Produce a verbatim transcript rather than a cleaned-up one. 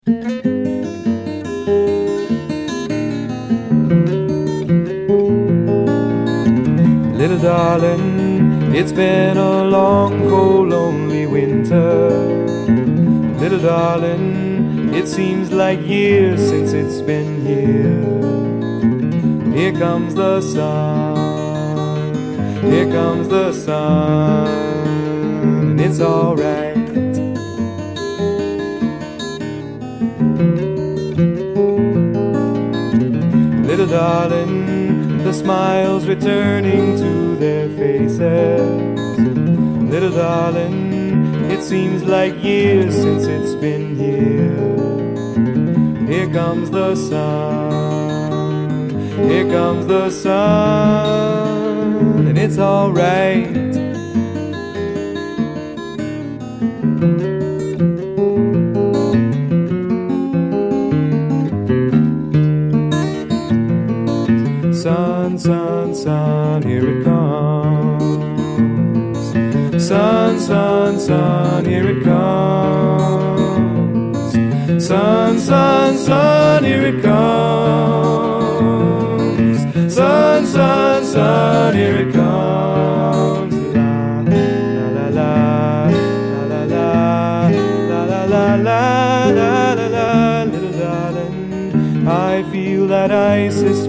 Little darling, it's been a long, cold, lonely winter. Little darling, it seems like years since it's been here. Here comes the sun, here comes the sun, and it's alright. Little darling, the smiles returning to their faces. Little darling, it seems like years since it's been here. Here comes the sun, here comes the sun, and it's alright. Sun, sun, sun, here it comes. Sun, sun, sun, here it comes. Sun, sun, sun, here it comes. Sun, sun, sun, here it comes. La la la la la la la la la la la la, little darling, I feel that ice is